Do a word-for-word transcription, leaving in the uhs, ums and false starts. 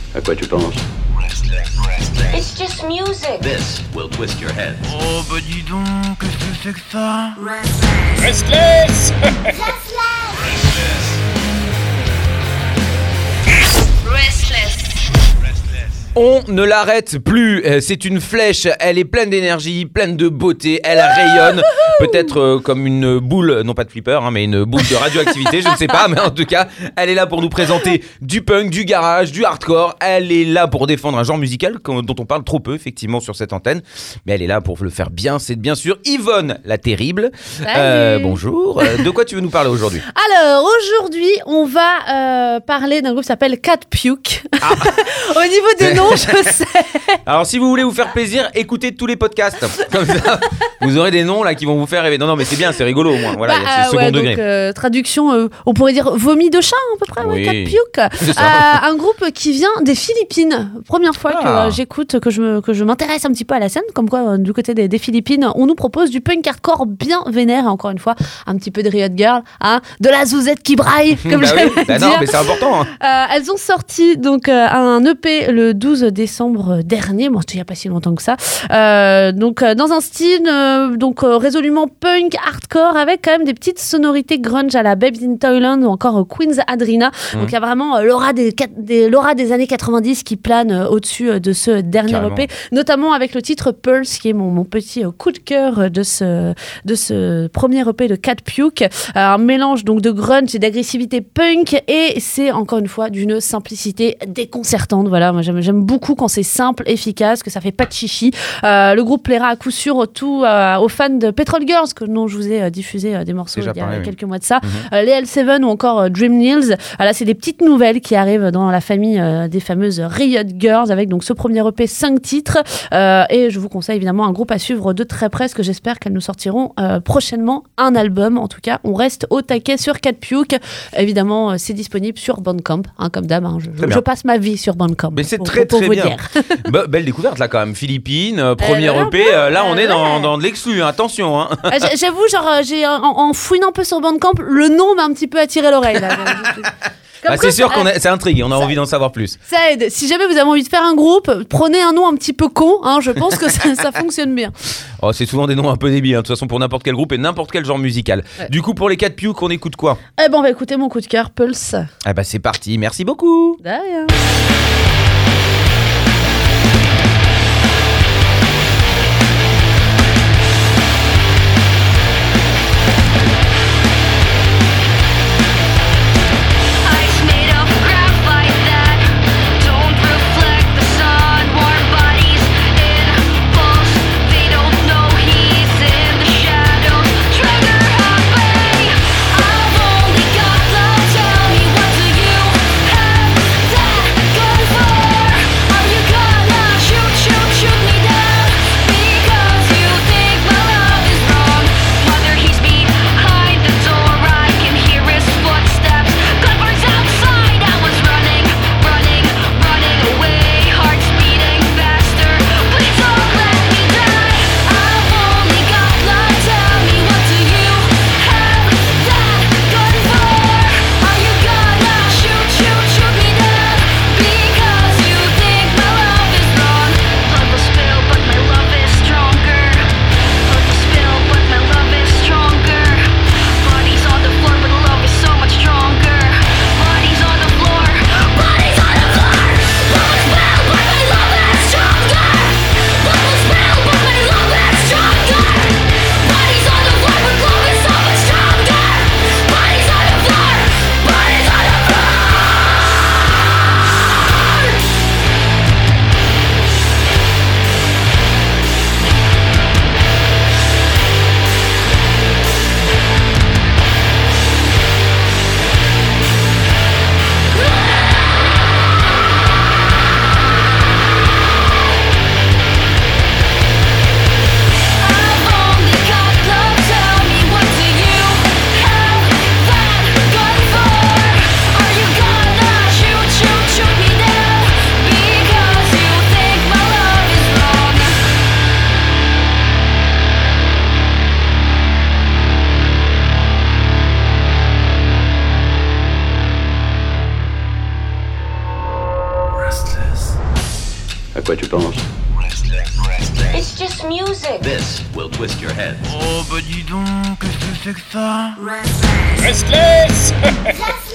À quoi tu penses? It's just music. This will twist your head. Oh bah dis donc, qu'est-ce que c'est que ça? Restless. Restless. On ne l'arrête plus, c'est une flèche, elle est pleine d'énergie, pleine de beauté, elle rayonne, peut-être euh, comme une boule, non pas de flipper, hein, mais une boule de radioactivité, je ne sais pas, mais en tout cas, elle est là pour nous présenter du punk, du garage, du hardcore, elle est là pour défendre un genre musical dont on parle trop peu, effectivement, sur cette antenne, mais elle est là pour le faire bien, c'est bien sûr Yvonne la Terrible. Euh, bonjour, de quoi tu veux nous parler aujourd'hui? Alors, aujourd'hui, on va euh, parler d'un groupe qui s'appelle Cat Puke. Ah. Au niveau des noms, je sais. Alors, si vous voulez vous faire plaisir, écoutez tous les podcasts. Comme ça, vous aurez des noms là qui vont vous faire rêver. Non, non, mais c'est bien, c'est rigolo au moins. Voilà, bah, c'est second ouais, degré. Donc, euh, traduction, euh, on pourrait dire vomi de chat à peu près. Oui. Ouais, Cat Puke. Euh, un groupe qui vient des Philippines. Première fois ah. que euh, j'écoute, que je, me, que je m'intéresse un petit peu à la scène. Comme quoi, euh, du côté des, des Philippines, on nous propose du punk hardcore bien vénère. Encore une fois, un petit peu de Riot Girl, hein, de la zouzette qui braille, comme bah j'aime oui. bah dire. Non, mais c'est important. Hein. Euh, elles ont sorti donc euh, un E P le douze décembre dernier, bon, c'était il n'y a pas si longtemps que ça. Euh, donc euh, dans un style euh, donc euh, résolument punk, hardcore, avec quand même des petites sonorités grunge à la Babes in Toyland ou encore euh, Queen's Adrina. Mmh. Donc il y a vraiment euh, l'aura des, des l'aura des années quatre-vingt-dix qui plane euh, au-dessus euh, de ce dernier Carrément. E P, notamment avec le titre Pulse, qui est mon, mon petit euh, coup de cœur de ce de ce premier E P de Cat Puke. Euh, un mélange donc de grunge et d'agressivité punk, et c'est encore une fois d'une simplicité déconcertante. Voilà, moi j'aime, j'aime beaucoup quand c'est simple, efficace, que ça fait pas de chichi. Euh, le groupe plaira à coup sûr tout euh, aux fans de Petrol Girls, que dont je vous ai euh, diffusé euh, des morceaux Déjà il y a pareil, quelques oui. mois de ça. Mm-hmm. Euh, les L sept ou encore euh, Dream Nils. Euh, là, c'est des petites nouvelles qui arrivent dans la famille euh, des fameuses Riot Girls, avec donc ce premier E P, cinq titres. Euh, et je vous conseille évidemment un groupe à suivre de très près, parce que j'espère qu'elles nous sortiront euh, prochainement un album. En tout cas, on reste au taquet sur Cat Puke. Évidemment, euh, c'est disponible sur Bandcamp, hein, comme d'hab. Hein, je, je, je passe ma vie sur Bandcamp. Mais c'est pour, très pour très vous bien. Dire. Be- belle découverte là quand même. Philippines, euh, premier euh, E P. Euh, là, on est dans, dans de l'exclu. Hein, attention. Hein. J'avoue, genre, j'ai en, en fouinant un peu sur Bandcamp, le nom m'a un petit peu attiré l'oreille. Là. Bah, c'est sûr qu'on est, c'est intrigue, on a ça, envie d'en savoir plus. Ça aide. Si jamais vous avez envie de faire un groupe, prenez un nom un petit peu con, hein, je pense que ça, ça fonctionne bien. Oh, c'est souvent des noms un peu débiles, hein, de toute façon pour n'importe quel groupe et n'importe quel genre musical. Ouais. Du coup, pour les Cat Puke, on écoute quoi? Eh ben, on va écouter mon coup de cœur, Pulse. Eh ben, c'est parti, merci beaucoup. De rien. Tell me what do you have that gun for? À quoi tu penses? It's just music. This will twist your head. Oh bah dis donc, qu'est-ce que c'est que ça? Restless